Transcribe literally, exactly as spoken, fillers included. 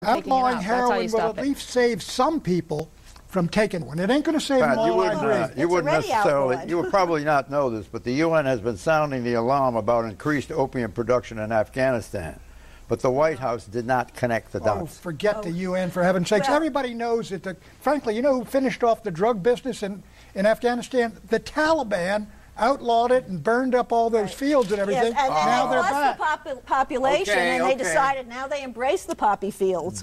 Outlawing heroin will at least save some people from taking one. It ain't going to save them all, you I wouldn't, agree. uh, you wouldn't necessarily, you would probably not know this, but the U N has been sounding the alarm about increased opium production in Afghanistan. But the White House did not connect the Oh, dots. forget Oh. the U N, for heaven's sakes. Well- Everybody knows that, the, frankly, you know who finished off the drug business in, in Afghanistan? The Taliban outlawed it and burned up all those fields and everything. Yes, and then now they they're lost back. the popu- population, Okay, and they okay. decided now they embrace the poppy fields.